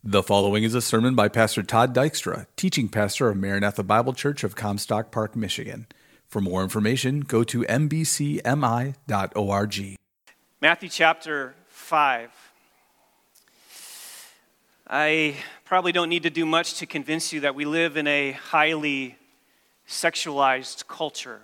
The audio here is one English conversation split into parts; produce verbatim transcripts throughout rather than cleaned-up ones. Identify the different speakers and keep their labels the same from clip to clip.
Speaker 1: The following is a sermon by Pastor Todd Dykstra, teaching pastor of Maranatha Bible Church of Comstock Park, Michigan. For more information, go to m b c m i dot org.
Speaker 2: Matthew chapter five. I probably don't need to do much to convince you that we live in a highly sexualized culture.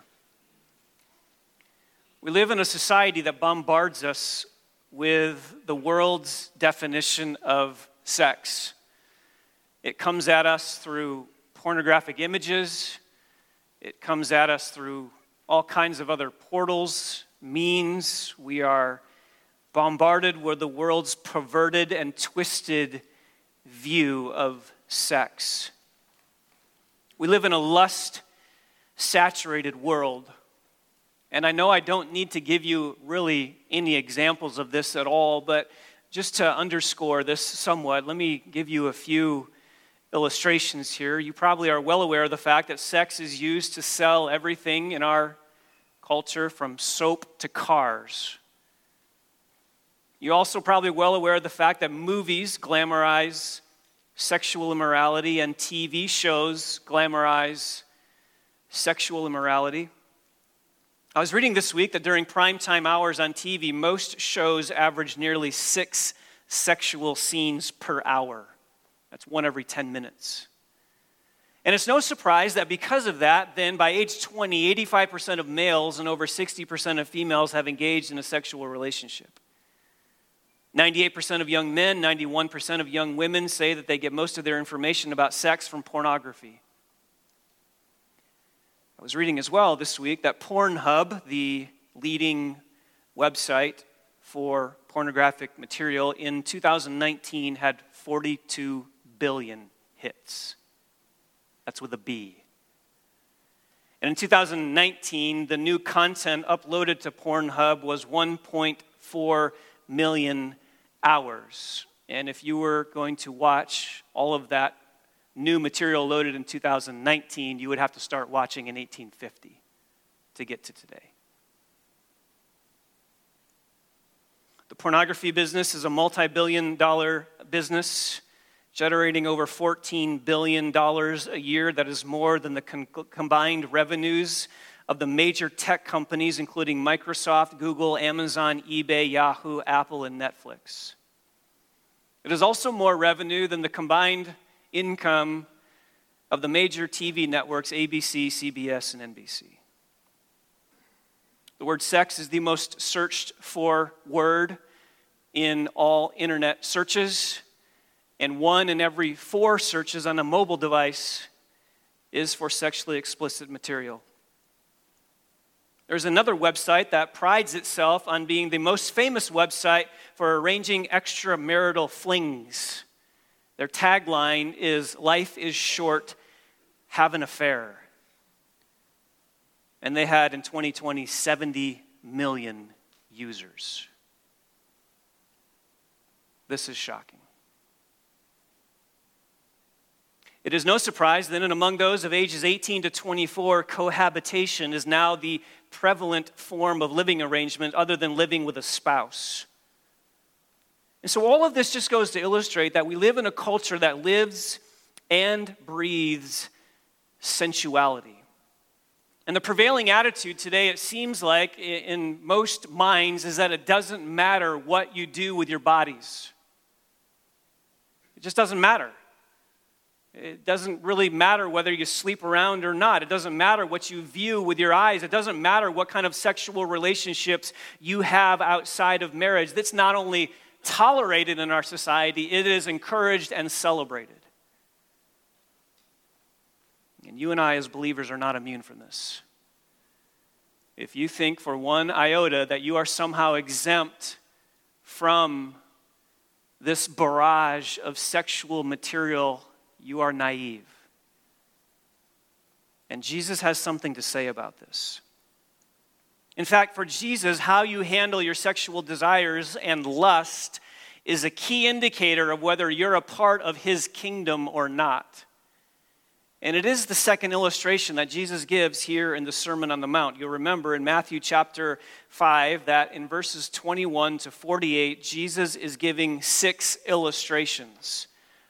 Speaker 2: We live in a society that bombards us with the world's definition of sex. It comes at us through pornographic images. It comes at us through all kinds of other portals, means. We are bombarded with the world's perverted and twisted view of sex. We live in a lust-saturated world. And I know I don't need to give you really any examples of this at all, but just to underscore this somewhat, let me give you a few illustrations here. You probably are well aware of the fact that sex is used to sell everything in our culture, from soap to cars. You're also probably well aware of the fact that movies glamorize sexual immorality and T V shows glamorize sexual immorality. I was reading this week that during primetime hours on T V, most shows average nearly six sexual scenes per hour. That's one every ten minutes. And it's no surprise that because of that, then by age twenty, eighty-five percent of males and over sixty percent of females have engaged in a sexual relationship. ninety-eight percent of young men, ninety-one percent of young women say that they get most of their information about sex from pornography. I was reading as well this week that Pornhub, the leading website for pornographic material, in two thousand nineteen had forty-two billion hits. That's with a B. And in two thousand nineteen, the new content uploaded to Pornhub was one point four million hours. And if you were going to watch all of that new material loaded in two thousand nineteen, you would have to start watching in eighteen fifty to get to today. The pornography business is a multi-billion dollar business, generating over fourteen billion dollars a year. That is more than the con- combined revenues of the major tech companies, including Microsoft, Google, Amazon, eBay, Yahoo, Apple, and Netflix. It is also more revenue than the combined income of the major T V networks A B C, C B S, and N B C. The word sex is the most searched for word in all internet searches, and one in every four searches on a mobile device is for sexually explicit material. There's another website that prides itself on being the most famous website for arranging extramarital flings. Their tagline is, "Life is short, have an affair." And they had, in twenty twenty, seventy million users. This is shocking. It is no surprise that in among those of ages eighteen to twenty-four, cohabitation is now the prevalent form of living arrangement other than living with a spouse. And so all of this just goes to illustrate that we live in a culture that lives and breathes sensuality. And the prevailing attitude today, it seems like, in most minds, is that it doesn't matter what you do with your bodies. It just doesn't matter. It doesn't really matter whether you sleep around or not. It doesn't matter what you view with your eyes. It doesn't matter what kind of sexual relationships you have outside of marriage. That's not only tolerated in our society, it is encouraged and celebrated. And you and I as believers are not immune from this. If you think for one iota that you are somehow exempt from this barrage of sexual material, you are naive. And Jesus has something to say about this. In fact, for Jesus, how you handle your sexual desires and lust is a key indicator of whether you're a part of his kingdom or not. And it is the second illustration that Jesus gives here in the Sermon on the Mount. You'll remember in Matthew chapter five that in verses twenty-one to forty-eight, Jesus is giving six illustrations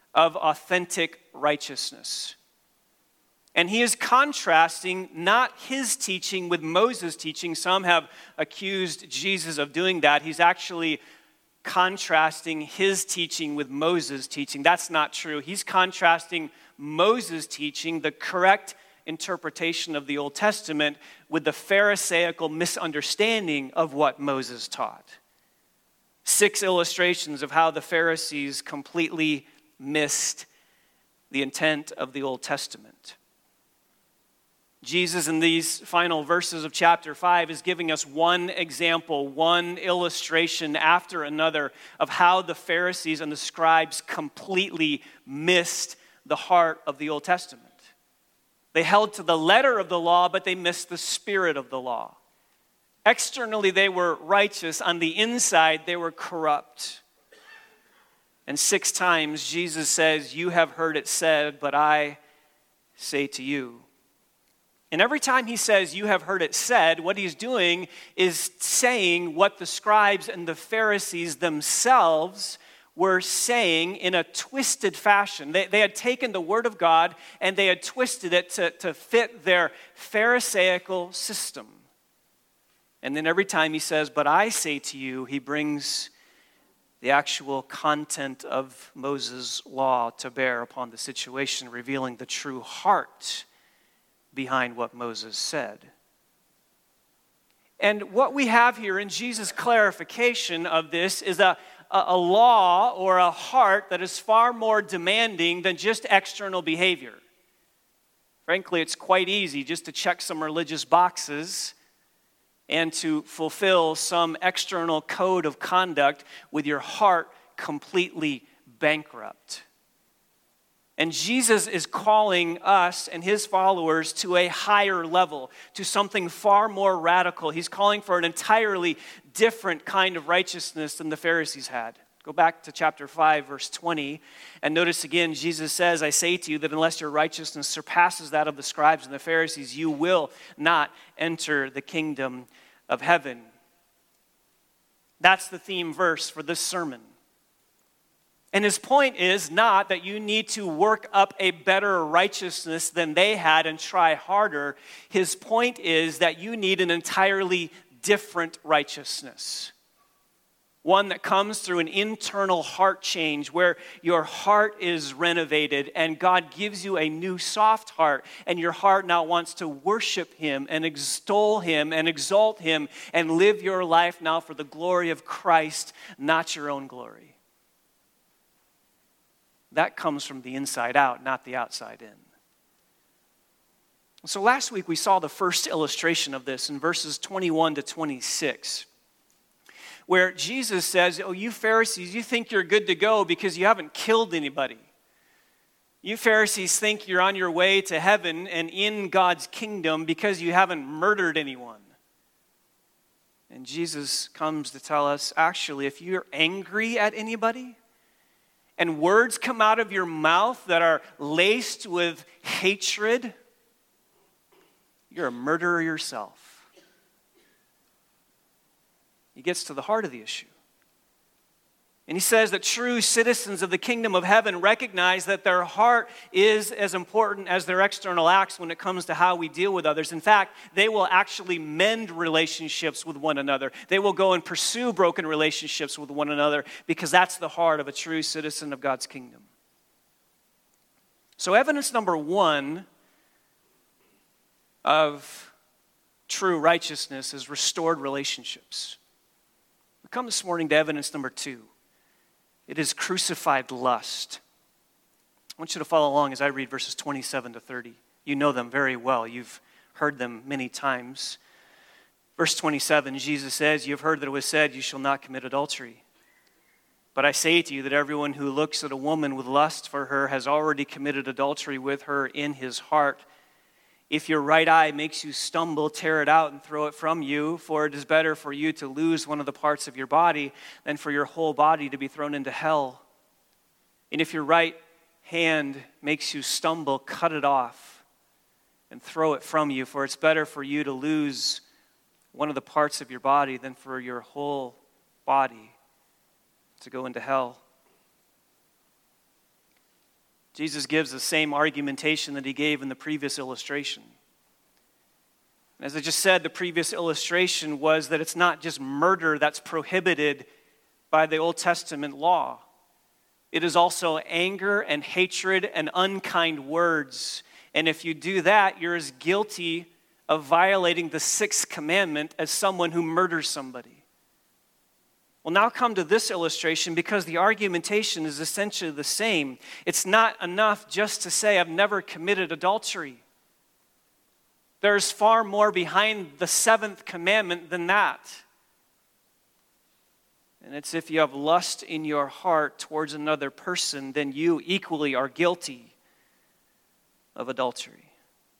Speaker 2: of authentic righteousness. And he is contrasting not his teaching with Moses' teaching. Some have accused Jesus of doing that. He's actually contrasting his teaching with Moses' teaching. That's not true. He's contrasting Moses' teaching, the correct interpretation of the Old Testament, with the Pharisaical misunderstanding of what Moses taught. Six illustrations of how the Pharisees completely missed the intent of the Old Testament. Jesus, in these final verses of chapter five, is giving us one example, one illustration after another of how the Pharisees and the scribes completely missed the heart of the Old Testament. They held to the letter of the law, but they missed the spirit of the law. Externally, they were righteous. On the inside, they were corrupt. And six times, Jesus says, "You have heard it said, but I say to you." And every time he says, "You have heard it said," what he's doing is saying what the scribes and the Pharisees themselves were saying in a twisted fashion. They, they had taken the word of God and they had twisted it to, to fit their Pharisaical system. And then every time he says, "But I say to you," he brings the actual content of Moses' law to bear upon the situation, revealing the true heart behind what Moses said. And what we have here in Jesus' clarification of this is a, a, a law or a heart that is far more demanding than just external behavior. Frankly, it's quite easy just to check some religious boxes and to fulfill some external code of conduct with your heart completely bankrupt. And Jesus is calling us and his followers to a higher level, to something far more radical. He's calling for an entirely different kind of righteousness than the Pharisees had. Go back to chapter five, verse twenty, and notice again, Jesus says, "I say to you that unless your righteousness surpasses that of the scribes and the Pharisees, you will not enter the kingdom of heaven." That's the theme verse for this sermon. And his point is not that you need to work up a better righteousness than they had and try harder. His point is that you need an entirely different righteousness. One that comes through an internal heart change where your heart is renovated and God gives you a new soft heart, and your heart now wants to worship him and extol him and exalt him and live your life now for the glory of Christ, not your own glory. That comes from the inside out, not the outside in. So last week we saw the first illustration of this in verses twenty-one to twenty-six, where Jesus says, "Oh, you Pharisees, you think you're good to go because you haven't killed anybody. You Pharisees think you're on your way to heaven and in God's kingdom because you haven't murdered anyone." And Jesus comes to tell us, actually, if you're angry at anybody, and words come out of your mouth that are laced with hatred, you're a murderer yourself. He gets to the heart of the issue. And he says that true citizens of the kingdom of heaven recognize that their heart is as important as their external acts when it comes to how we deal with others. In fact, they will actually mend relationships with one another. They will go and pursue broken relationships with one another because that's the heart of a true citizen of God's kingdom. So evidence number one of true righteousness is restored relationships. We come this morning to evidence number two. It is crucified lust. I want you to follow along as I read verses twenty-seven to thirty. You know them very well. You've heard them many times. Verse twenty-seven, Jesus says, "You have heard that it was said, 'You shall not commit adultery.' But I say to you that everyone who looks at a woman with lust for her has already committed adultery with her in his heart. If your right eye makes you stumble, tear it out and throw it from you, for it is better for you to lose one of the parts of your body than for your whole body to be thrown into hell. And if your right hand makes you stumble, cut it off and throw it from you, for it's better for you to lose one of the parts of your body than for your whole body to go into hell." Jesus gives the same argumentation that he gave in the previous illustration. As I just said, the previous illustration was that it's not just murder that's prohibited by the Old Testament law. It is also anger and hatred and unkind words. And if you do that, you're as guilty of violating the sixth commandment as someone who murders somebody. Well, now come to this illustration because the argumentation is essentially the same. It's not enough just to say, I've never committed adultery. There's far more behind the seventh commandment than that. And it's if you have lust in your heart towards another person, then you equally are guilty of adultery.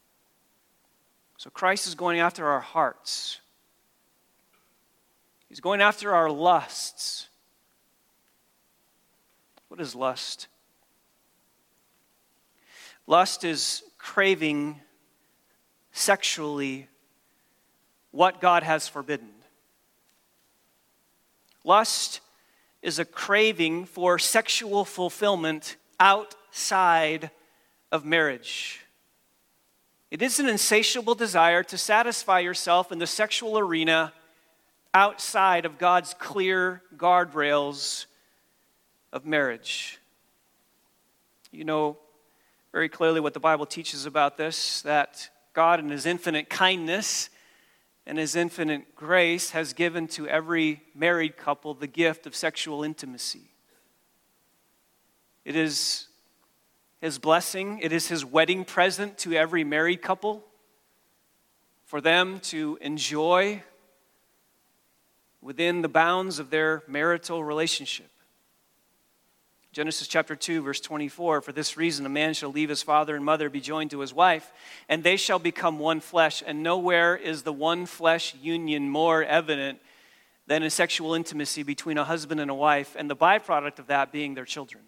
Speaker 2: So Christ is going after our hearts. He's going after our lusts. What is lust? Lust is craving sexually what God has forbidden. Lust is a craving for sexual fulfillment outside of marriage. It is an insatiable desire to satisfy yourself in the sexual arena outside of God's clear guardrails of marriage. You know very clearly what the Bible teaches about this, that God in his infinite kindness and his infinite grace has given to every married couple the gift of sexual intimacy. It is his blessing, it is his wedding present to every married couple for them to enjoy within the bounds of their marital relationship. Genesis chapter two, verse twenty-four, for this reason a man shall leave his father and mother, be joined to his wife, and they shall become one flesh. And nowhere is the one flesh union more evident than in sexual intimacy between a husband and a wife, and the byproduct of that being their children.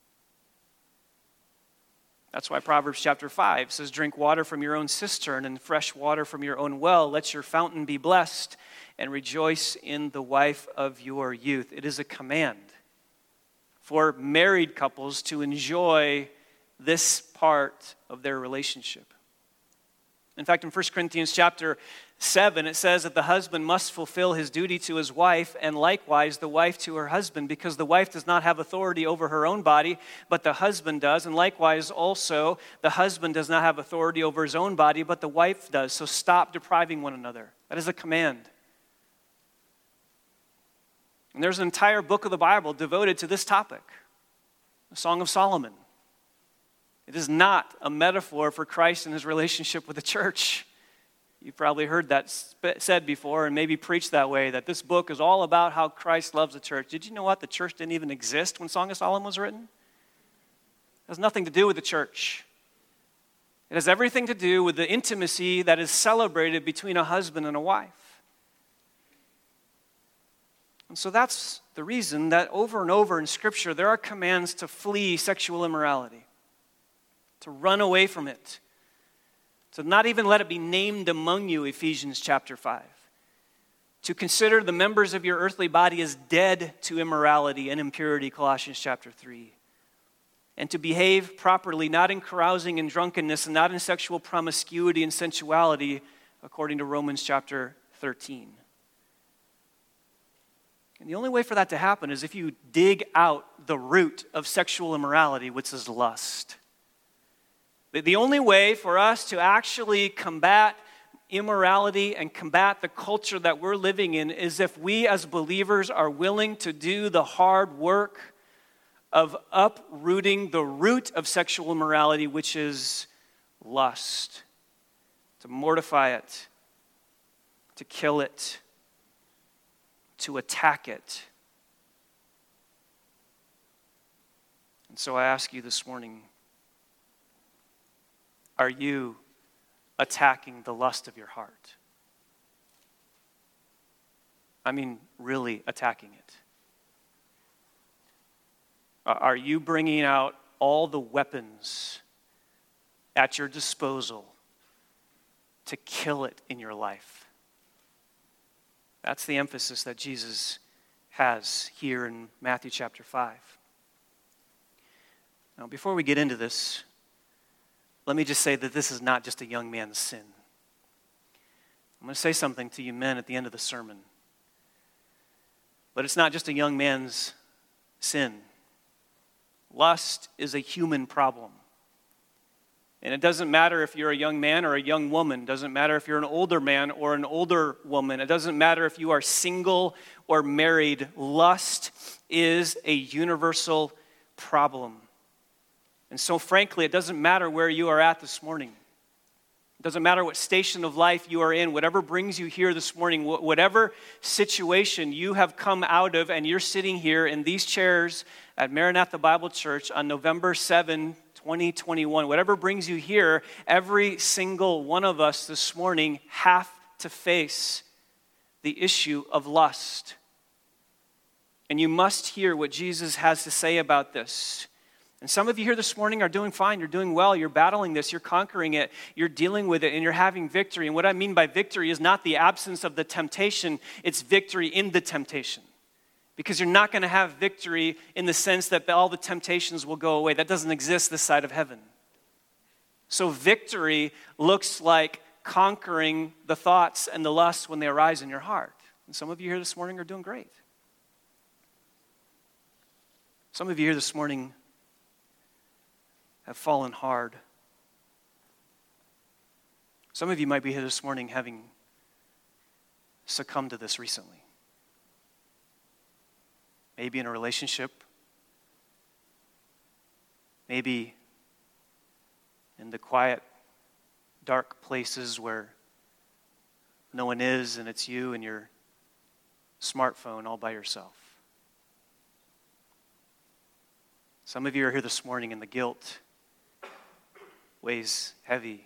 Speaker 2: That's why Proverbs chapter five says, drink water from your own cistern and fresh water from your own well. Let your fountain be blessed and rejoice in the wife of your youth. It is a command for married couples to enjoy this part of their relationship. In fact, in First Corinthians chapter seven, it says that the husband must fulfill his duty to his wife, and likewise the wife to her husband, because the wife does not have authority over her own body, but the husband does. And likewise also, the husband does not have authority over his own body, but the wife does. So stop depriving one another. That is a command. And there's an entire book of the Bible devoted to this topic, the Song of Solomon. It is not a metaphor for Christ and his relationship with the church. You've probably heard that said before and maybe preached that way, that this book is all about how Christ loves the church. Did you know what? The church didn't even exist when Song of Solomon was written. It has nothing to do with the church. It has everything to do with the intimacy that is celebrated between a husband and a wife. And so that's the reason that over and over in Scripture, there are commands to flee sexual immorality, to run away from it, to not even let it be named among you, Ephesians chapter five, to consider the members of your earthly body as dead to immorality and impurity, Colossians chapter three, and to behave properly, not in carousing and drunkenness, and not in sexual promiscuity and sensuality, according to Romans chapter thirteen. And the only way for that to happen is if you dig out the root of sexual immorality, which is lust. The only way for us to actually combat immorality and combat the culture that we're living in is if we as believers are willing to do the hard work of uprooting the root of sexual immorality, which is lust. To mortify it, to kill it, to attack it. And so I ask you this morning, are you attacking the lust of your heart? I mean, really attacking it. Are you bringing out all the weapons at your disposal to kill it in your life? That's the emphasis that Jesus has here in Matthew chapter five. Now, before we get into this, let me just say that this is not just a young man's sin. I'm going to say something to you men at the end of the sermon. But it's not just a young man's sin. Lust is a human problem. And it doesn't matter if you're a young man or a young woman. It doesn't matter if you're an older man or an older woman. It doesn't matter if you are single or married. Lust is a universal problem. And so frankly, it doesn't matter where you are at this morning. It doesn't matter what station of life you are in, whatever brings you here this morning, whatever situation you have come out of, and you're sitting here in these chairs at Maranatha Bible Church on November seventh, twenty twenty-one, whatever brings you here, every single one of us this morning have to face the issue of lust. And you must hear what Jesus has to say about this. And some of you here this morning are doing fine, you're doing well, you're battling this, you're conquering it, you're dealing with it, and you're having victory. And what I mean by victory is not the absence of the temptation, it's victory in the temptation. Because you're not going to have victory in the sense that all the temptations will go away. That doesn't exist this side of heaven. So victory looks like conquering the thoughts and the lusts when they arise in your heart. And some of you here this morning are doing great. Some of you here this morning have fallen hard. Some of you might be here this morning having succumbed to this recently. Maybe in a relationship. Maybe in the quiet, dark places where no one is and it's you and your smartphone all by yourself. Some of you are here this morning and the guilt weighs heavy.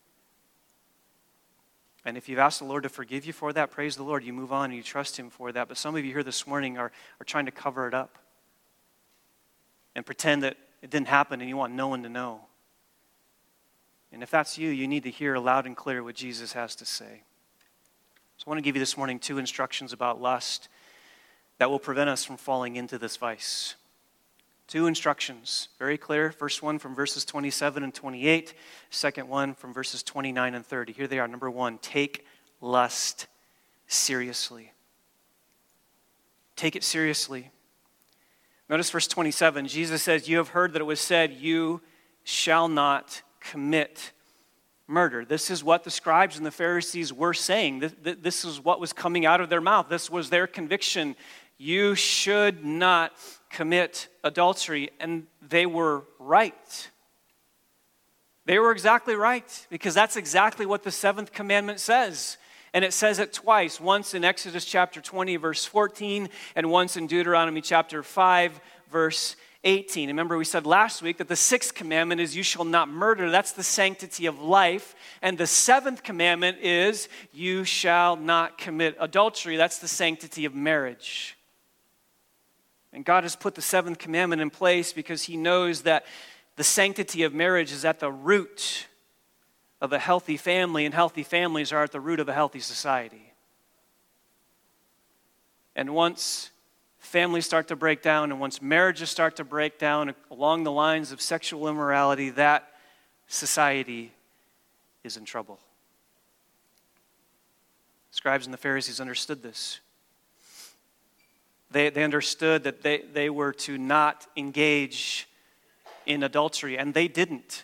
Speaker 2: And if you've asked the Lord to forgive you for that, praise the Lord. You move on and you trust Him for that. But some of you here this morning are, are trying to cover it up and pretend that it didn't happen and you want no one to know. And if that's you, you need to hear loud and clear what Jesus has to say. So I want to give you this morning two instructions about lust that will prevent us from falling into this vice. Two instructions, very clear. First one from verses twenty-seven and twenty-eight. Second one from verses twenty-nine and thirty. Here they are. Number one, take lust seriously. Take it seriously. Notice verse twenty-seven. Jesus says, you have heard that it was said, you shall not commit murder. This is what the scribes and the Pharisees were saying. This, this is what was coming out of their mouth. This was their conviction. You should not commit adultery. And they were right. They were exactly right, because that's exactly what the seventh commandment says. And it says it twice, once in Exodus chapter twenty, verse fourteen, and once in Deuteronomy chapter five, verse eighteen. Remember, we said last week that the sixth commandment is you shall not murder. That's the sanctity of life. And the seventh commandment is you shall not commit adultery. That's the sanctity of marriage. And God has put the seventh commandment in place because He knows that the sanctity of marriage is at the root of a healthy family, and healthy families are at the root of a healthy society. And once families start to break down, and once marriages start to break down along the lines of sexual immorality, that society is in trouble. Scribes and the Pharisees understood this. They, they understood that they, they were to not engage in adultery, and they didn't.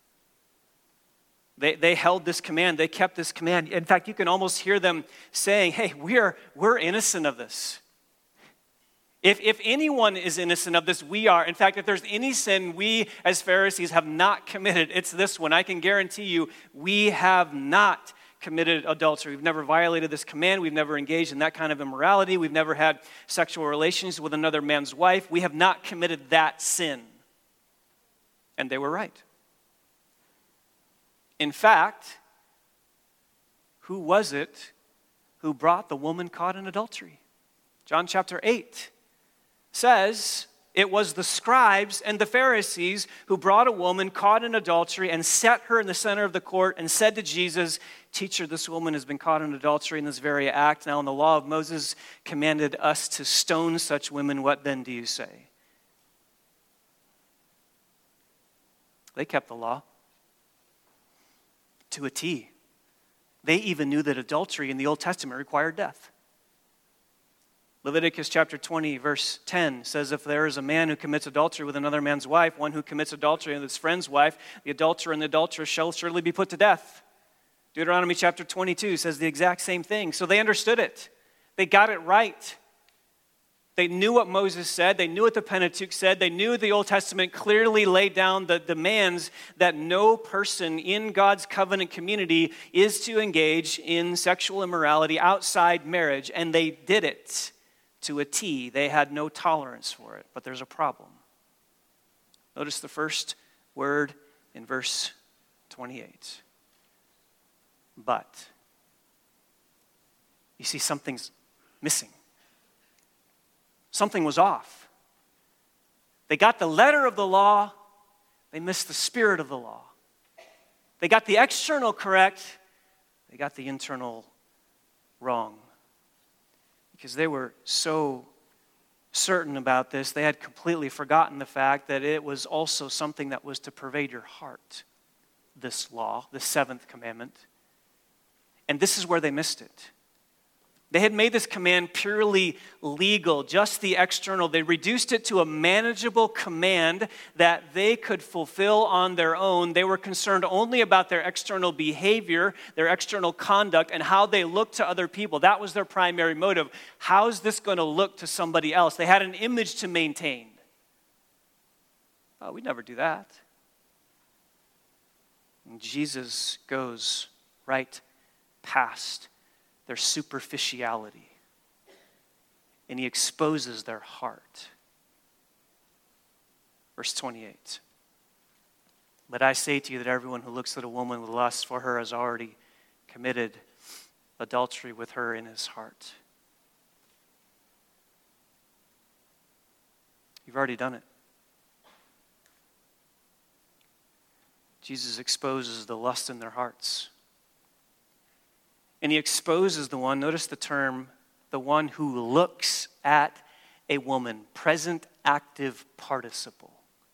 Speaker 2: They, they held this command. They kept this command. In fact, you can almost hear them saying, hey, we're, we're innocent of this. If, if anyone is innocent of this, we are. In fact, if there's any sin we as Pharisees have not committed, it's this one. I can guarantee you, we have not committed adultery. We've never violated this command. We've never engaged in that kind of immorality. We've never had sexual relations with another man's wife. We have not committed that sin. And they were right. In fact, who was it who brought the woman caught in adultery? John chapter eight says it was the scribes and the Pharisees who brought a woman caught in adultery and set her in the center of the court and said to Jesus, Teacher, this woman has been caught in adultery in this very act. Now, in the law of Moses commanded us to stone such women. What then do you say? They kept the law to a T. They even knew that adultery in the Old Testament required death. Leviticus chapter twenty, verse ten says, if there is a man who commits adultery with another man's wife, one who commits adultery with his friend's wife, the adulterer and the adulteress shall surely be put to death. Deuteronomy chapter twenty-two says the exact same thing. So they understood it. They got it right. They knew what Moses said. They knew what the Pentateuch said. They knew the Old Testament clearly laid down the demands that no person in God's covenant community is to engage in sexual immorality outside marriage. And they did it to a T. They had no tolerance for it. But there's a problem. Notice the first word in verse twenty-eight. But. You see, something's missing. Something was off. They got the letter of the law, they missed the spirit of the law. They got the external correct, they got the internal wrong. Because they were so certain about this, they had completely forgotten the fact that it was also something that was to pervade your heart, this law, the seventh commandment. And this is where they missed it. They had made this command purely legal, just the external. They reduced it to a manageable command that they could fulfill on their own. They were concerned only about their external behavior, their external conduct, and how they looked to other people. That was their primary motive. How is this going to look to somebody else? They had an image to maintain. Oh, we'd never do that. And Jesus goes right past their superficiality, and he exposes their heart. Verse twenty-eight. But I say to you that everyone who looks at a woman with lust for her has already committed adultery with her in his heart. You've already done it. Jesus exposes the lust in their hearts. And he exposes the one, notice the term, the one who looks at a woman. Present active participle.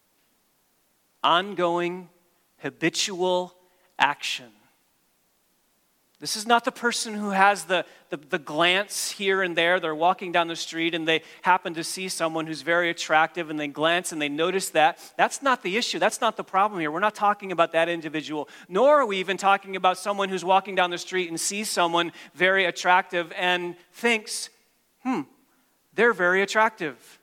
Speaker 2: Ongoing, habitual action. This is not the person who has the, the, the glance here and there. They're walking down the street and they happen to see someone who's very attractive and they glance and they notice that. That's not the issue. That's not the problem here. We're not talking about that individual. Nor are we even talking about someone who's walking down the street and sees someone very attractive and thinks, hmm, they're very attractive.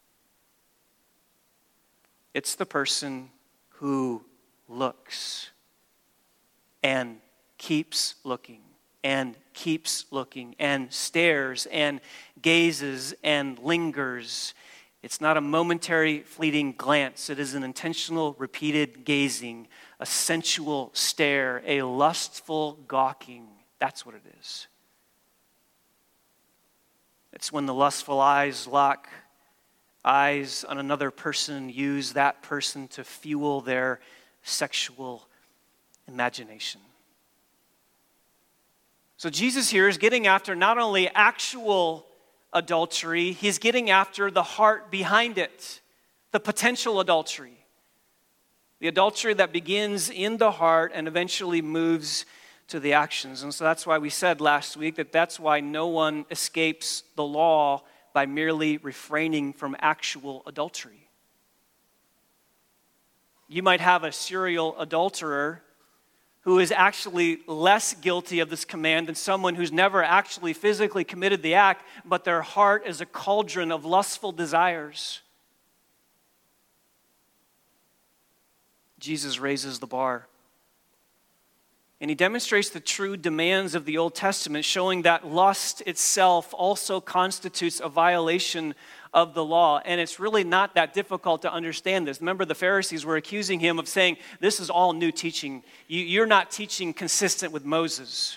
Speaker 2: It's the person who looks and keeps looking and keeps looking and stares and gazes and lingers. It's not a momentary fleeting glance. It is an intentional repeated gazing, a sensual stare, a lustful gawking. That's what it is. It's when the lustful eyes lock eyes on another person, use that person to fuel their sexual imagination. So Jesus here is getting after not only actual adultery, he's getting after the heart behind it, the potential adultery. The adultery that begins in the heart and eventually moves to the actions. And so that's why we said last week that that's why no one escapes the law by merely refraining from actual adultery. You might have a serial adulterer who is actually less guilty of this command than someone who's never actually physically committed the act, but their heart is a cauldron of lustful desires. Jesus raises the bar. And he demonstrates the true demands of the Old Testament, showing that lust itself also constitutes a violation of the law. And it's really not that difficult to understand this. Remember, the Pharisees were accusing him of saying, this is all new teaching. You, you're not teaching consistent with Moses.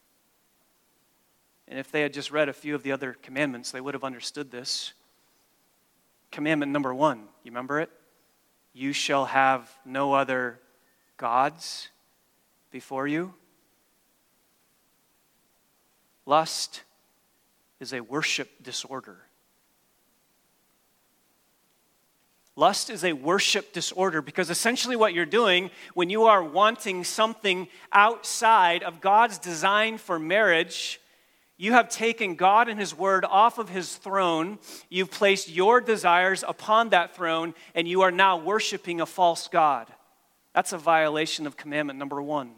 Speaker 2: And if they had just read a few of the other commandments, they would have understood this. Commandment number one, you remember it? You shall have no other gods before you. Lust is a worship disorder. Lust is a worship disorder because essentially what you're doing when you are wanting something outside of God's design for marriage, you have taken God and His Word off of His throne, you've placed your desires upon that throne, and you are now worshiping a false God. That's a violation of commandment number one.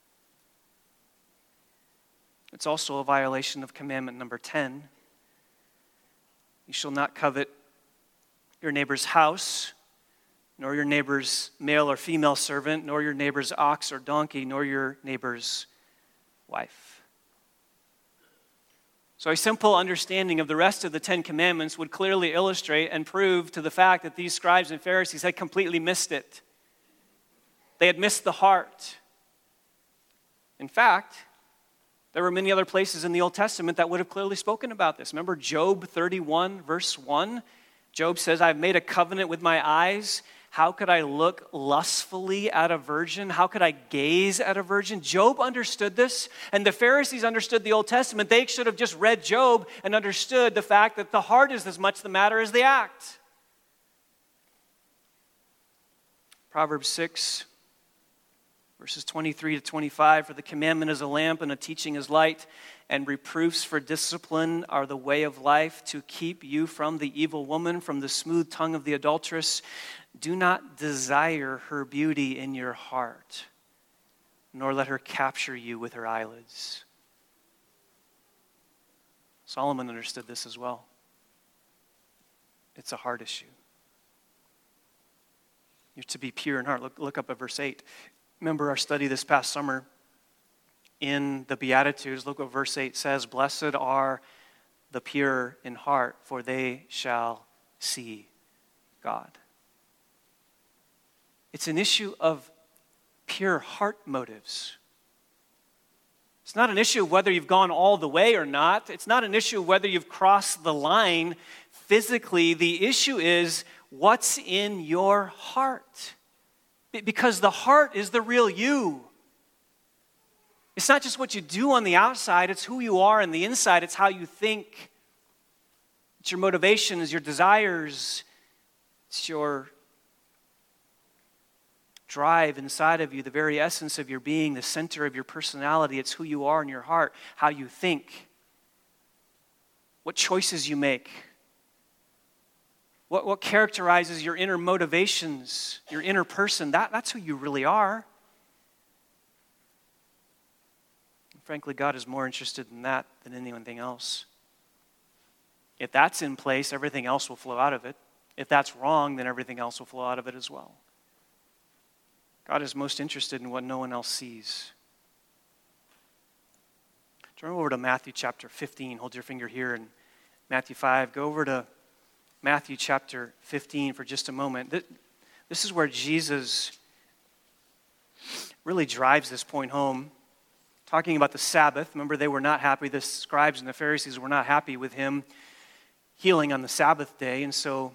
Speaker 2: It's also a violation of commandment number ten. You shall not covet your neighbor's house, nor your neighbor's male or female servant, nor your neighbor's ox or donkey, nor your neighbor's wife. So a simple understanding of the rest of the Ten Commandments would clearly illustrate and prove to the fact that these scribes and Pharisees had completely missed it. They had missed the heart. In fact, there were many other places in the Old Testament that would have clearly spoken about this. Remember Job thirty-one, verse one? Job says, I've made a covenant with my eyes. How could I look lustfully at a virgin? How could I gaze at a virgin? Job understood this, and the Pharisees understood the Old Testament. They should have just read Job and understood the fact that the heart is as much the matter as the act. Proverbs six, verses twenty-three to twenty-five, for the commandment is a lamp and a teaching is light, and reproofs for discipline are the way of life, to keep you from the evil woman, from the smooth tongue of the adulteress. Do not desire her beauty in your heart, nor let her capture you with her eyelids. Solomon understood this as well. It's a heart issue. You're to be pure in heart. Look, look up at verse eight. Remember our study this past summer in the Beatitudes. Look what verse eight says. Blessed are the pure in heart, for they shall see God. It's an issue of pure heart motives. It's not an issue of whether you've gone all the way or not. It's not an issue of whether you've crossed the line physically. The issue is what's in your heart. Because the heart is the real you. It's not just what you do on the outside, it's who you are on the inside. It's how you think. It's your motivations, your desires. It's your drive inside of you, the very essence of your being, the center of your personality. It's who you are in your heart, how you think, what choices you make, what, what characterizes your inner motivations, your inner person. That, that's who you really are. And frankly, God is more interested in that than anything else. If that's in place, everything else will flow out of it. If that's wrong, then everything else will flow out of it as well. God is most interested in what no one else sees. Turn over to Matthew chapter fifteen. Hold your finger here in Matthew five. Go over to Matthew chapter fifteen for just a moment. This is where Jesus really drives this point home. Talking about the Sabbath. Remember, they were not happy. The scribes and the Pharisees were not happy with him healing on the Sabbath day. And so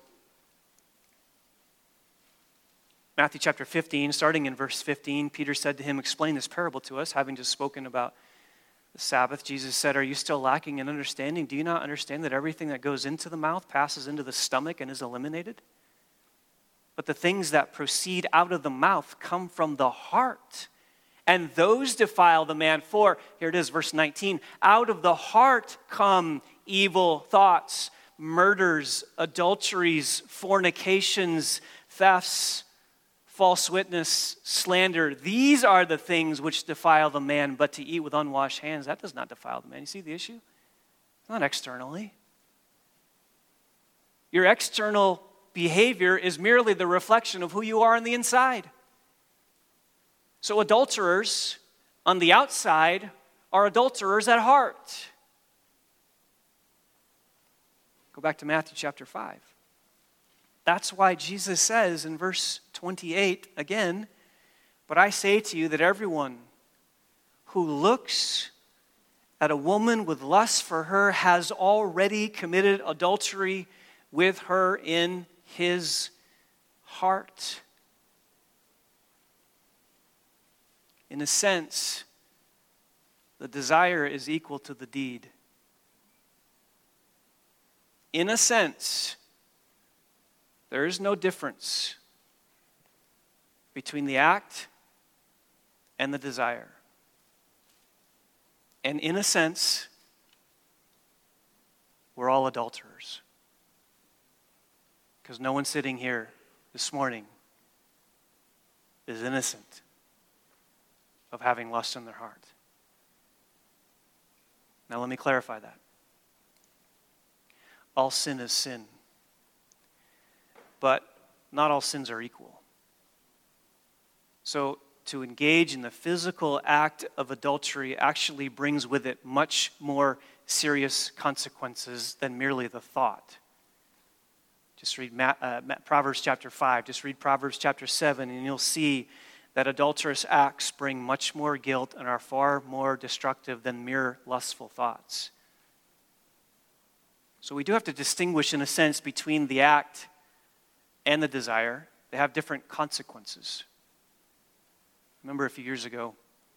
Speaker 2: Matthew chapter fifteen, starting in verse fifteen, Peter said to him, explain this parable to us, having just spoken about the Sabbath. Jesus said, are you still lacking in understanding? Do you not understand that everything that goes into the mouth passes into the stomach and is eliminated? But the things that proceed out of the mouth come from the heart, and those defile the man. For, here it is, verse nineteen, out of the heart come evil thoughts, murders, adulteries, fornications, thefts, false witness, slander. These are the things which defile the man, but to eat with unwashed hands, that does not defile the man. You see the issue? It's not externally. Your external behavior is merely the reflection of who you are on the inside. So adulterers on the outside are adulterers at heart. Go back to Matthew chapter five. That's why Jesus says in verse twenty-eight again, but I say to you that everyone who looks at a woman with lust for her has already committed adultery with her in his heart. In a sense, the desire is equal to the deed. In a sense, There is no difference between the act and the desire. And in a sense, we're all adulterers. Because no one sitting here this morning is innocent of having lust in their heart. Now let me clarify that. All sin is sin. But not all sins are equal. So to engage in the physical act of adultery actually brings with it much more serious consequences than merely the thought. Just read Ma- uh, Proverbs chapter five, just read Proverbs chapter seven, and you'll see that adulterous acts bring much more guilt and are far more destructive than mere lustful thoughts. So we do have to distinguish, in a sense, between the act and the desire. They have different consequences. I remember a few years ago,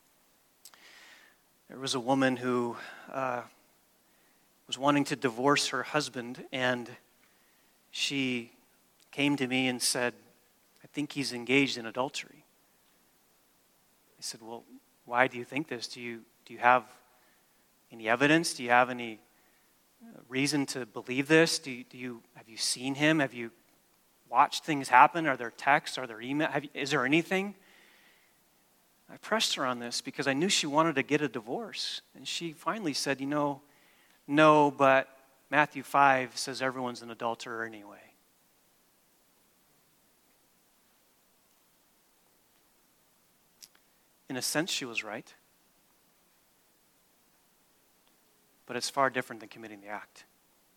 Speaker 2: there was a woman who uh, was wanting to divorce her husband, and she came to me and said, I think he's engaged in adultery. I said, well, why do you think this? Do you, do you have any evidence? Do you have any reason to believe this? Do you, do you have you seen him? Have you watched things happen? Are there texts? Are there emails? Have you, is there anything? I pressed her on this because I knew she wanted to get a divorce. And she finally said, you know, no, but Matthew five says everyone's an adulterer anyway. In a sense, she was right. But it's far different than committing the act.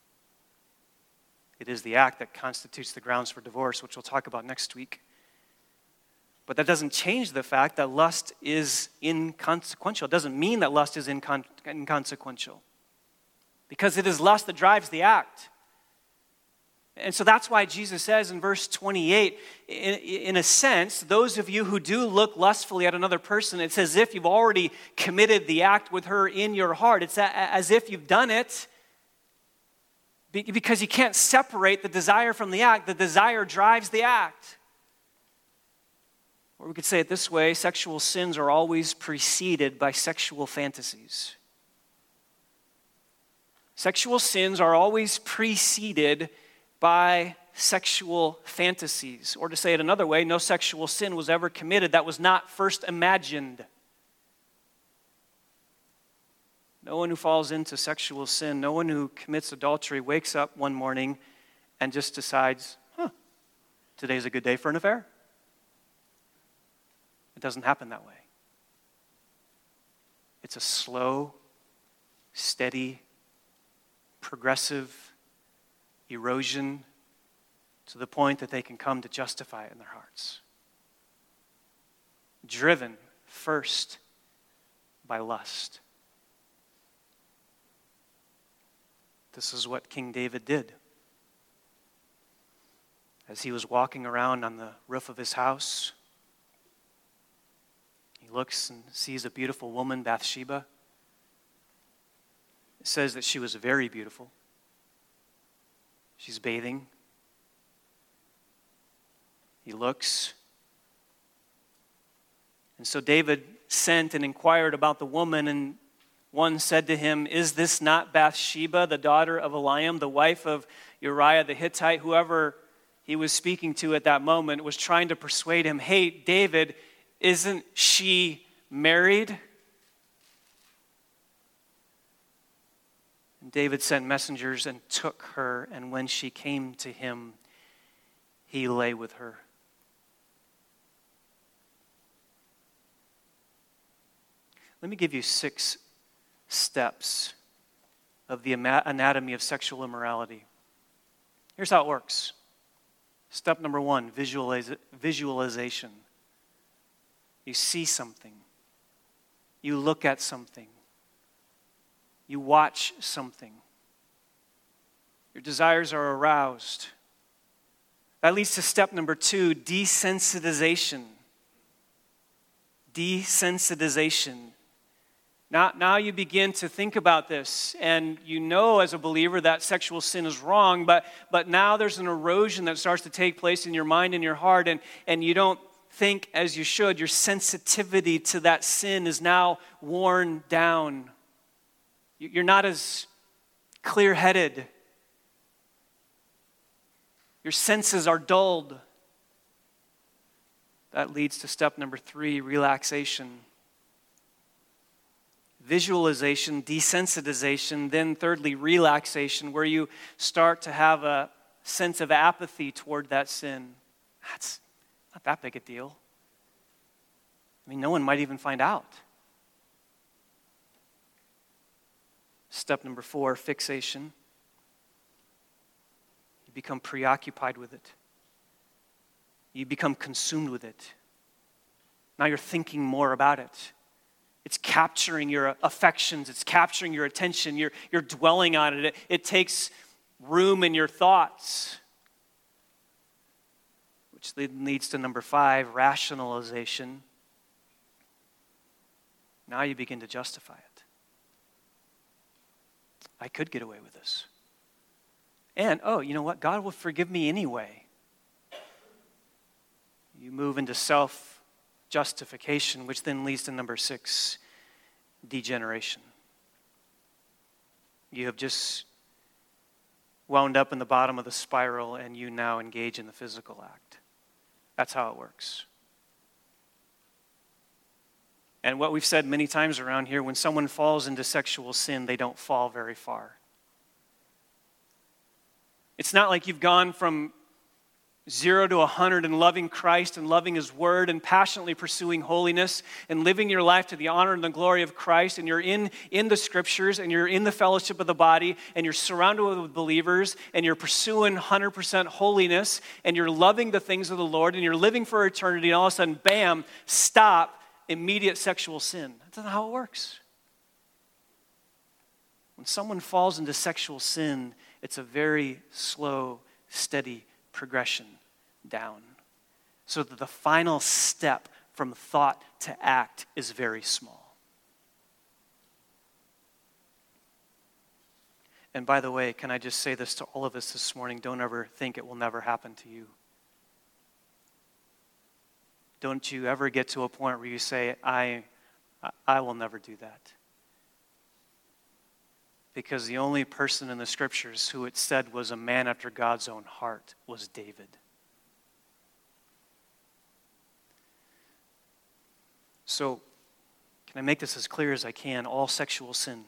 Speaker 2: It is the act that constitutes the grounds for divorce, which we'll talk about next week. But that doesn't change the fact that lust is inconsequential. It doesn't mean that lust is incon- inconsequential. Because it is lust that drives the act. And so that's why Jesus says in verse twenty-eight, in, in a sense, those of you who do look lustfully at another person, it's as if you've already committed the act with her in your heart. It's as if you've done it because you can't separate the desire from the act. The desire drives the act. Or we could say it this way, sexual sins are always preceded by sexual fantasies. Sexual sins are always preceded by sexual fantasies. Or to say it another way, no sexual sin was ever committed that was not first imagined. No one who falls into sexual sin, no one who commits adultery wakes up one morning and just decides, huh, today's a good day for an affair. It doesn't happen that way. It's a slow, steady, progressive erosion to the point that they can come to justify it in their hearts. Driven first by lust. This is what King David did. As he was walking around on the roof of his house, he looks and sees a beautiful woman, Bathsheba. It says that she was very beautiful. She's bathing. He looks. And so David sent and inquired about the woman, and one said to him, is this not Bathsheba, the daughter of Eliam, the wife of Uriah the Hittite? Whoever he was speaking to at that moment was trying to persuade him, hey, David, isn't she married? And David sent messengers and took her, and when she came to him, he lay with her. Let me give you six steps of the anatomy of sexual immorality. Here's how it works. Step number one, visualiz- visualization. You see something. You look at something. You watch something. Your desires are aroused. That leads to step number two, desensitization. Desensitization. Now, now you begin to think about this, and you know as a believer that sexual sin is wrong, but, but now there's an erosion that starts to take place in your mind and your heart, and, and you don't think as you should. Your sensitivity to that sin is now worn down. You're not as clear-headed. Your senses are dulled. That leads to step number three, relaxation. Visualization, desensitization, then thirdly, relaxation, where you start to have a sense of apathy toward that sin. That's not that big a deal. I mean, no one might even find out. Step number four, fixation. You become preoccupied with it. You become consumed with it. Now you're thinking more about it. It's capturing your affections. It's capturing your attention. You're, you're dwelling on it. it. It takes room in your thoughts. Which leads to number five, rationalization. Now you begin to justify it. I could get away with this. And, oh, you know what? God will forgive me anyway. You move into self-justification, which then leads to number six, degeneration. You have just wound up in the bottom of the spiral, and you now engage in the physical act. That's how it works. And what we've said many times around here, when someone falls into sexual sin, they don't fall very far. It's not like you've gone from zero to a hundred in loving Christ and loving His Word and passionately pursuing holiness and living your life to the honor and the glory of Christ, and you're in, in the Scriptures and you're in the fellowship of the body and you're surrounded with believers and you're pursuing one hundred percent holiness and you're loving the things of the Lord and you're living for eternity, and all of a sudden, bam, stop, immediate sexual sin. That's not how it works. When someone falls into sexual sin, it's a very slow, steady progression down, so that the final step from thought to act is very small. And by the way, can I just say this to all of us this morning? Don't ever think it will never happen to you. Don't you ever get to a point where you say, I, I will never do that. Because the only person in the Scriptures who it said was a man after God's own heart was David. So, can I make this as clear as I can? All sexual sin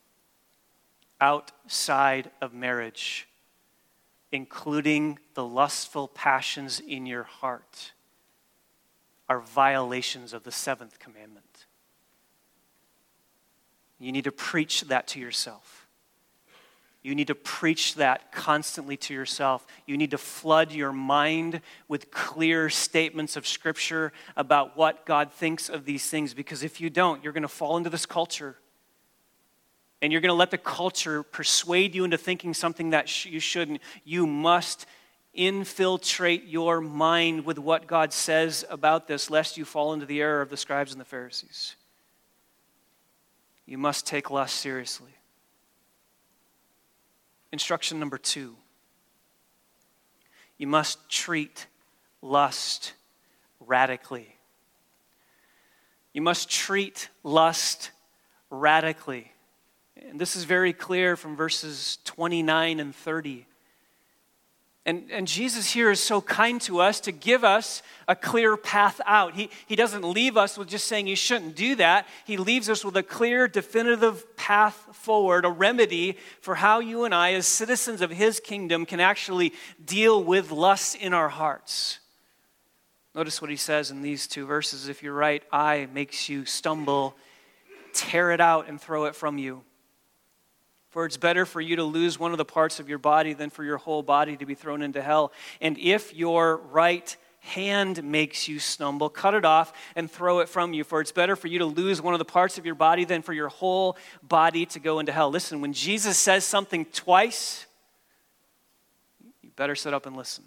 Speaker 2: outside of marriage, including the lustful passions in your heart, are violations of the seventh commandment. You need to preach that to yourself. You need to preach that constantly to yourself. You need to flood your mind with clear statements of Scripture about what God thinks of these things, because if you don't, you're going to fall into this culture. And you're going to let the culture persuade you into thinking something that sh- you shouldn't. You must infiltrate your mind with what God says about this, lest you fall into the error of the scribes and the Pharisees. You must take lust seriously. Instruction number two. You must treat lust radically. You must treat lust radically. And this is very clear from verses twenty-nine and thirty. And, and Jesus here is so kind to us to give us a clear path out. He, he doesn't leave us with just saying you shouldn't do that. He leaves us with a clear, definitive path forward, a remedy for how you and I, as citizens of His kingdom, can actually deal with lust in our hearts. Notice what He says in these two verses. If your right eye makes you stumble, tear it out and throw it from you. For it's better for you to lose one of the parts of your body than for your whole body to be thrown into hell. And if your right hand makes you stumble, cut it off and throw it from you. For it's better for you to lose one of the parts of your body than for your whole body to go into hell. Listen, when Jesus says something twice, you better sit up and listen.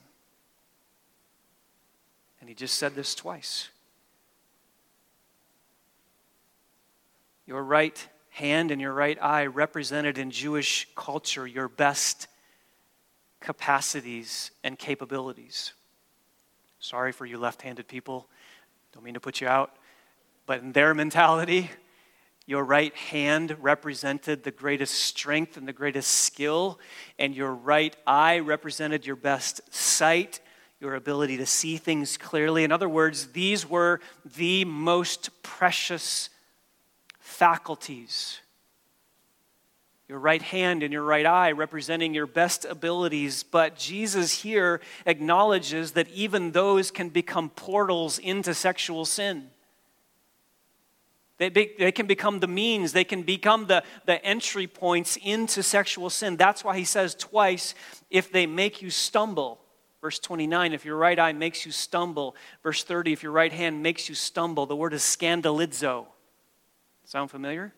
Speaker 2: And He just said this twice. Your right hand and your right eye represented in Jewish culture your best capacities and capabilities. Sorry for you left-handed people. Don't mean to put you out. But in their mentality, your right hand represented the greatest strength and the greatest skill, and your right eye represented your best sight, your ability to see things clearly. In other words, these were the most precious faculties. Your right hand and your right eye representing your best abilities, but Jesus here acknowledges that even those can become portals into sexual sin. They, be, they can become the means, they can become the, the entry points into sexual sin. That's why he says twice, if they make you stumble. Verse twenty-nine, if your right eye makes you stumble. Verse thirty, if your right hand makes you stumble. The word is scandalizo. Sound familiar?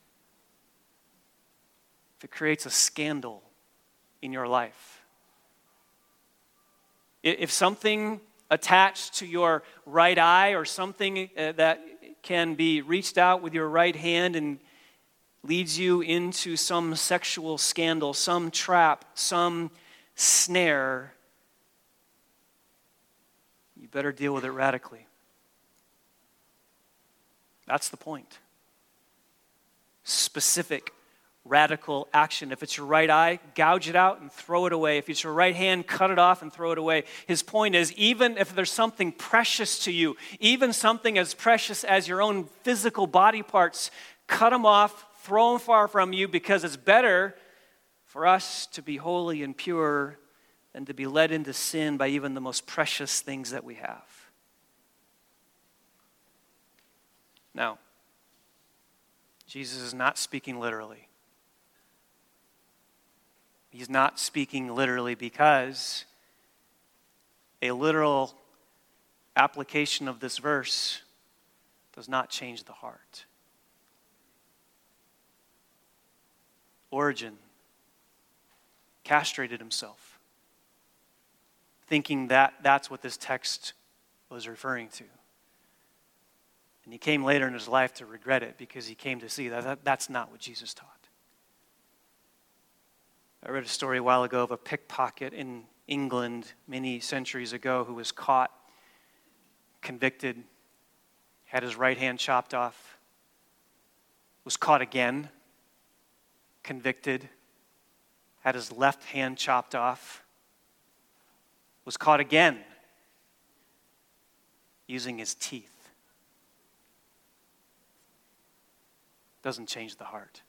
Speaker 2: If it creates a scandal in your life. If something attached to your right eye or something that can be reached out with your right hand and leads you into some sexual scandal, some trap, some snare, you better deal with it radically. That's the point. Specific, radical action. If it's your right eye, gouge it out and throw it away. If it's your right hand, cut it off and throw it away. His point is, even if there's something precious to you, even something as precious as your own physical body parts, cut them off, throw them far from you, because it's better for us to be holy and pure than to be led into sin by even the most precious things that we have. Now, Jesus is not speaking literally. He's not speaking literally because a literal application of this verse does not change the heart. Origen castrated himself, thinking that that's what this text was referring to. And he came later in his life to regret it because he came to see that, that that's not what Jesus taught. I read a story a while ago of a pickpocket in England many centuries ago who was caught, convicted, had his right hand chopped off, was caught again, convicted, had his left hand chopped off, was caught again using his teeth. Doesn't change the heart.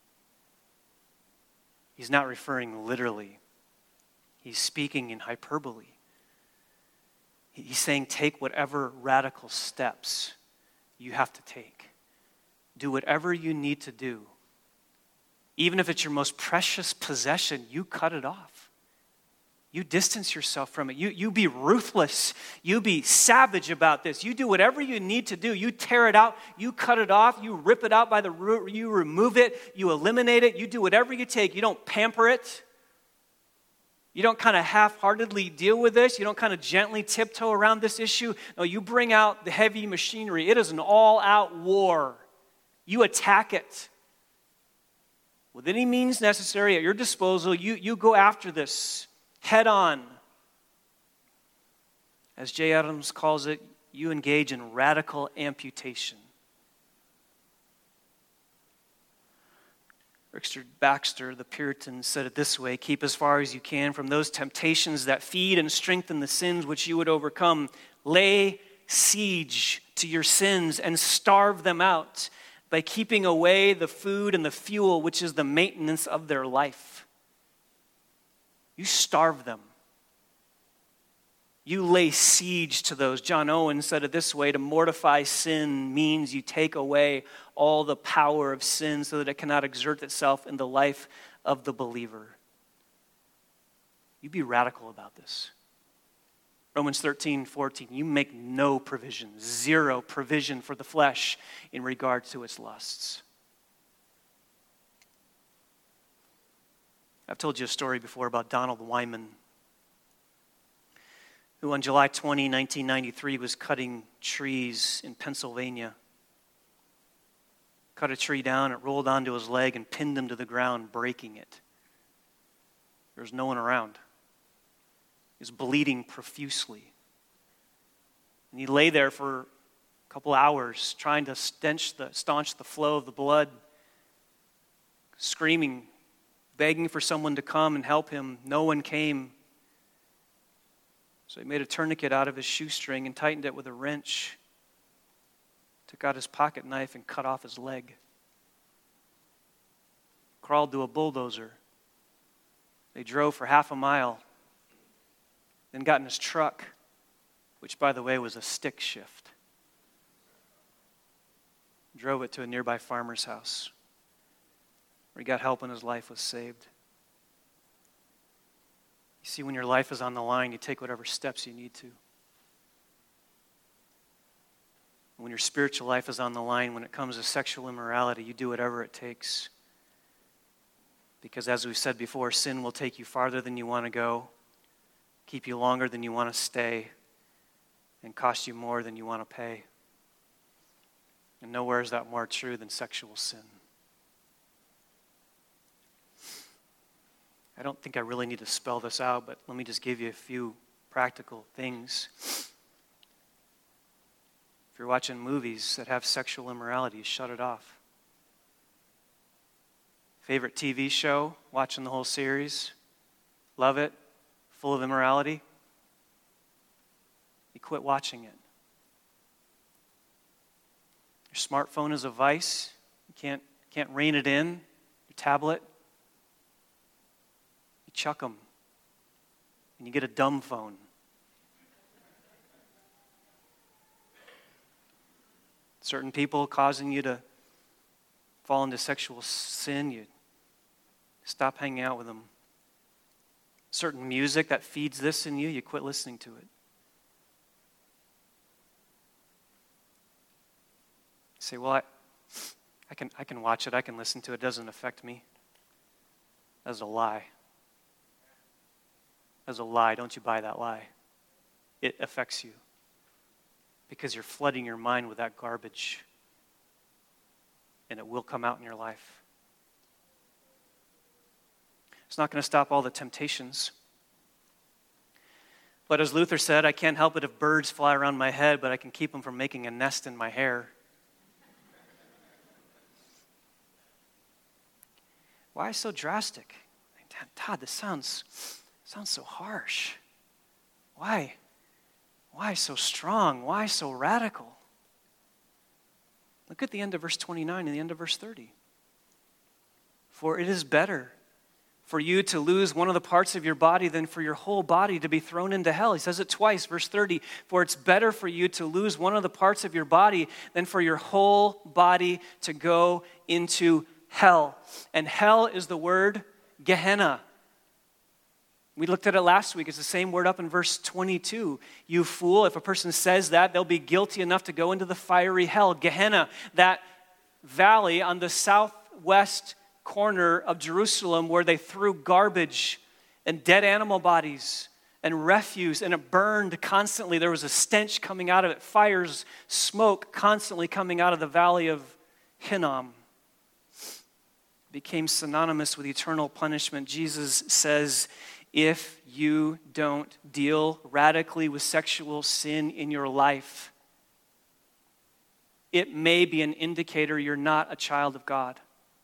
Speaker 2: He's not referring literally. He's speaking in hyperbole. He's saying take whatever radical steps you have to take. Do whatever you need to do. Even if it's your most precious possession, you cut it off. You distance yourself from it. You, you be ruthless. You be savage about this. You do whatever you need to do. You tear it out. You cut it off. You rip it out by the root. You remove it. You eliminate it. You do whatever you take. You don't pamper it. You don't kind of half-heartedly deal with this. You don't kind of gently tiptoe around this issue. No, you bring out the heavy machinery. It is an all-out war. You attack it. With any means necessary at your disposal, you, you go after this. Head on. As Jay Adams calls it, you engage in radical amputation. Richard Baxter, the Puritan, said it this way: keep as far as you can from those temptations that feed and strengthen the sins which you would overcome. Lay siege to your sins and starve them out by keeping away the food and the fuel which is the maintenance of their life. You starve them. You lay siege to those. John Owen said it this way: to mortify sin means you take away all the power of sin so that it cannot exert itself in the life of the believer. You be radical about this. Romans thirteen, fourteen, you make no provision, zero provision for the flesh in regard to its lusts. I've told you a story before about Donald Wyman, who on July twentieth, nineteen ninety-three was cutting trees in Pennsylvania. cut a tree down, it rolled onto his leg and pinned him to the ground, breaking it. There was no one around. He was bleeding profusely. And he lay there for a couple hours trying to stench the, staunch the flow of the blood, screaming, begging for someone to come and help him. No one came. So he made a tourniquet out of his shoestring and tightened it with a wrench. Took out his pocket knife and cut off his leg. Crawled to a bulldozer. They drove for half a mile. Then got in his truck, which, by the way, was a stick shift. Drove it to a nearby farmer's house, where he got help and his life was saved. You see, when your life is on the line, you take whatever steps you need to. When your spiritual life is on the line, when it comes to sexual immorality, you do whatever it takes. Because as we've said before, sin will take you farther than you want to go, keep you longer than you want to stay, and cost you more than you want to pay. And nowhere is that more true than sexual sin. I don't think I really need to spell this out, but let me just give you a few practical things. If you're watching movies that have sexual immorality, you shut it off. Favorite T V show, watching the whole series, love it, full of immorality, you quit watching it. Your smartphone is a vice, you can't, can't rein it in, your tablet, you chuck them, and you get a dumb phone. Certain people causing you to fall into sexual sin, you stop hanging out with them. Certain music that feeds this in you, you quit listening to it. You say, well, I, I can I can watch it, I can listen to it, it doesn't affect me. That's a lie. That's a lie. Don't you buy that lie. It affects you. Because you're flooding your mind with that garbage. And it will come out in your life. It's not going to stop all the temptations. But as Luther said, I can't help it if birds fly around my head, but I can keep them from making a nest in my hair. Why so drastic? Todd, this sounds, sounds so harsh. Why? Why so strong? Why so radical? Look at the end of verse twenty-nine and the end of verse thirty. For it is better for you to lose one of the parts of your body than for your whole body to be thrown into hell. He says it twice, verse thirty. For it's better for you to lose one of the parts of your body than for your whole body to go into hell. And hell is the word Gehenna. We looked at it last week. It's the same word up in verse twenty-two. You fool, if a person says that, they'll be guilty enough to go into the fiery hell. Gehenna, that valley on the southwest corner of Jerusalem where they threw garbage and dead animal bodies and refuse, and it burned constantly. There was a stench coming out of it, fires, smoke constantly coming out of the valley of Hinnom. It became synonymous with eternal punishment. Jesus says, if you don't deal radically with sexual sin in your life, it may be an indicator you're not a child of God.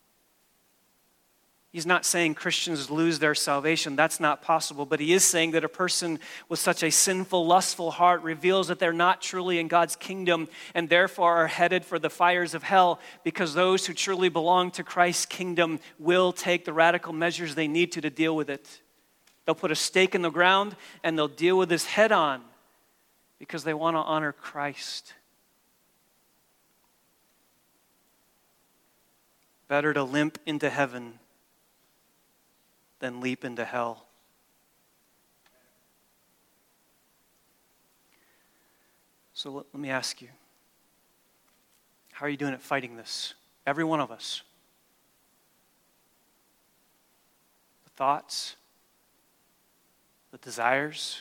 Speaker 2: He's not saying Christians lose their salvation. That's not possible. But he is saying that a person with such a sinful, lustful heart reveals that they're not truly in God's kingdom and therefore are headed for the fires of hell, because those who truly belong to Christ's kingdom will take the radical measures they need to to deal with it. They'll put a stake in the ground and they'll deal with this head on because they want to honor Christ. Better to limp into heaven than leap into hell. So let, let me ask you, how are you doing at fighting this? Every one of us. The thoughts, the desires.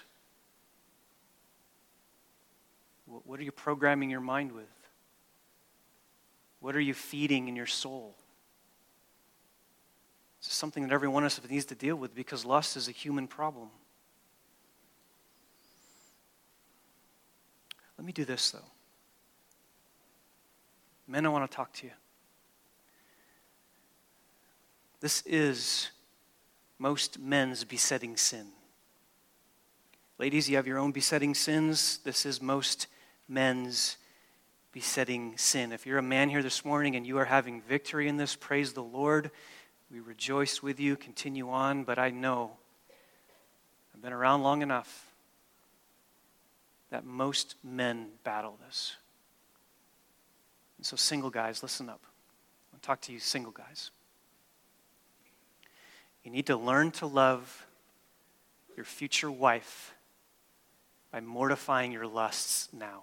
Speaker 2: What are you programming your mind with? What are you feeding in your soul? It's something that every one of us needs to deal with because lust is a human problem. Let me do this, though. Men, I want to talk to you. This is most men's besetting sin. Ladies, you have your own besetting sins. This is most men's besetting sin. If you're a man here this morning and you are having victory in this, praise the Lord. We rejoice with you. Continue on. But I know, I've been around long enough, that most men battle this. And so single guys, listen up. I'll talk to you single guys. You need to learn to love your future wife by mortifying your lusts now.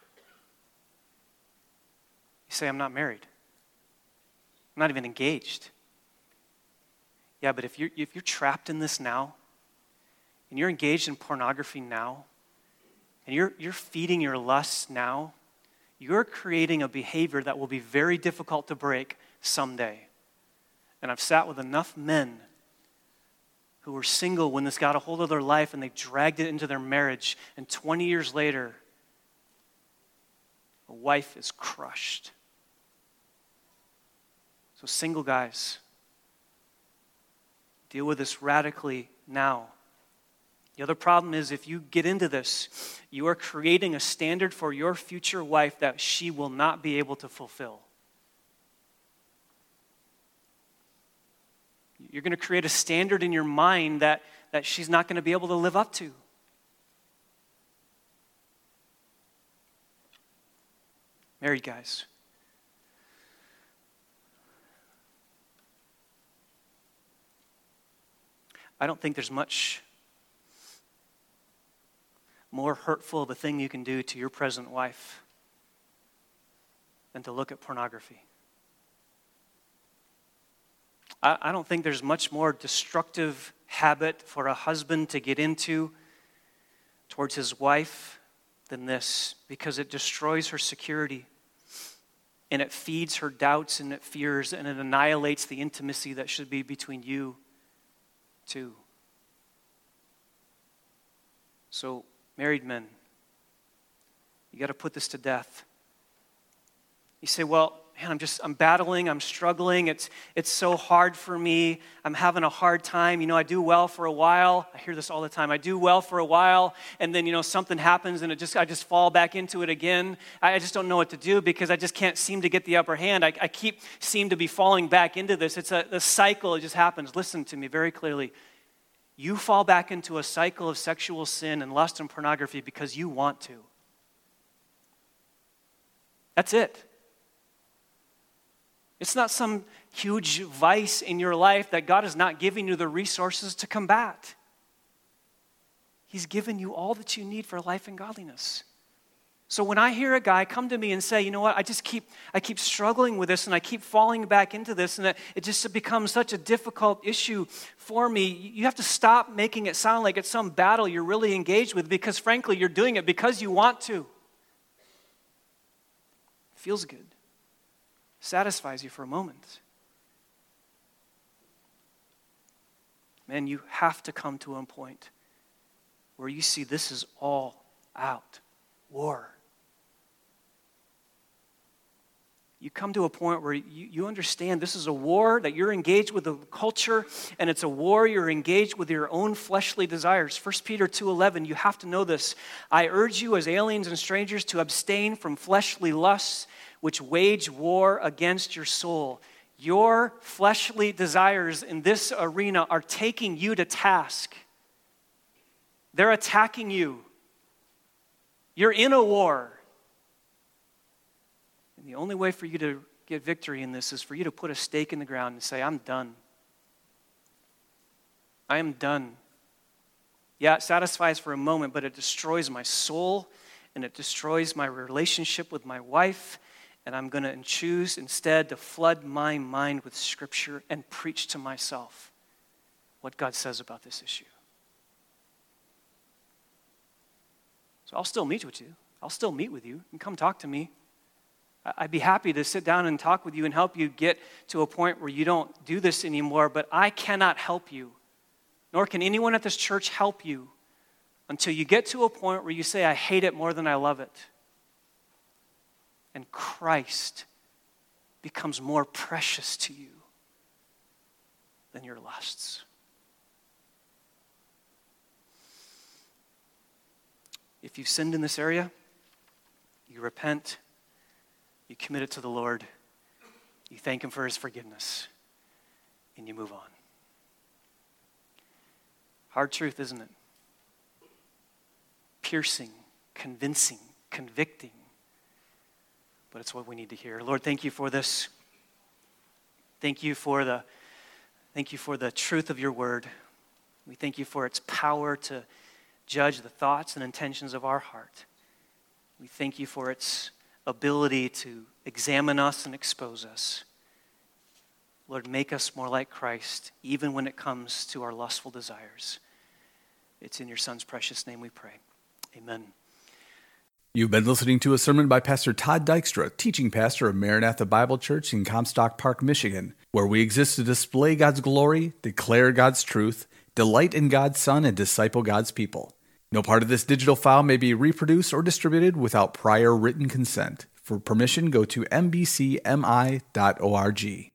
Speaker 2: You say, I'm not married. I'm not even engaged. Yeah, but if you're, if you're trapped in this now, and you're engaged in pornography now, and you're, you're feeding your lusts now, you're creating a behavior that will be very difficult to break someday. And I've sat with enough men who were single when this got a hold of their life and they dragged it into their marriage, and twenty years later, a wife is crushed. So single guys, deal with this radically now. The other problem is if you get into this, you are creating a standard for your future wife that she will not be able to fulfill. You're going to create a standard in your mind that, that she's not going to be able to live up to. Married guys. I don't think there's much more hurtful of a thing you can do to your present wife than to look at pornography. I, I don't think there's much more destructive habit for a husband to get into towards his wife than this, because it destroys her security and it feeds her doubts and it fears and it annihilates the intimacy that should be between you two. So, married men, you got to put this to death. You say, well, man, I'm just, I'm battling, I'm struggling, it's it's so hard for me, I'm having a hard time, you know, I do well for a while, I hear this all the time, I do well for a while, and then, you know, something happens and it just, I just fall back into it again, I, I just don't know what to do because I just can't seem to get the upper hand, I, I keep, seem to be falling back into this, it's a, a cycle, it just happens. Listen to me very clearly. You fall back into a cycle of sexual sin and lust and pornography because you want to. That's it. It's not some huge vice in your life that God is not giving you the resources to combat. He's given you all that you need for life and godliness. So when I hear a guy come to me and say, you know what, I just keep, I keep struggling with this and I keep falling back into this and it just becomes such a difficult issue for me, you have to stop making it sound like it's some battle you're really engaged with, because frankly, you're doing it because you want to. It feels good. Satisfies you for a moment. Man, you have to come to a point where you see this is all out war. You come to a point where you, you understand this is a war that you're engaged with the culture, and it's a war you're engaged with your own fleshly desires. First Peter two eleven, you have to know this. I urge you as aliens and strangers to abstain from fleshly lusts which wage war against your soul. Your fleshly desires in this arena are taking you to task. They're attacking you. You're in a war. And the only way for you to get victory in this is for you to put a stake in the ground and say, I'm done. I am done. Yeah, it satisfies for a moment, but it destroys my soul and it destroys my relationship with my wife. And I'm going to choose instead to flood my mind with Scripture and preach to myself what God says about this issue. So I'll still meet with you. I'll still meet with you. You can come talk to me. I'd be happy to sit down and talk with you and help you get to a point where you don't do this anymore, but I cannot help you, nor can anyone at this church help you until you get to a point where you say, I hate it more than I love it. And Christ becomes more precious to you than your lusts. If you've sinned in this area, you repent, you commit it to the Lord, you thank Him for His forgiveness, and you move on. Hard truth, isn't it? Piercing, convincing, convicting. But it's what we need to hear. Lord, thank you for this. Thank you for the, thank you for the truth of your word. We thank you for its power to judge the thoughts and intentions of our heart. We thank you for its ability to examine us and expose us. Lord, make us more like Christ, even when it comes to our lustful desires. It's in your Son's precious name we pray. Amen.
Speaker 1: You've been listening to a sermon by Pastor Todd Dykstra, teaching pastor of Maranatha Bible Church in Comstock Park, Michigan, where we exist to display God's glory, declare God's truth, delight in God's Son, and disciple God's people. No part of this digital file may be reproduced or distributed without prior written consent. For permission, go to m b c m i dot org.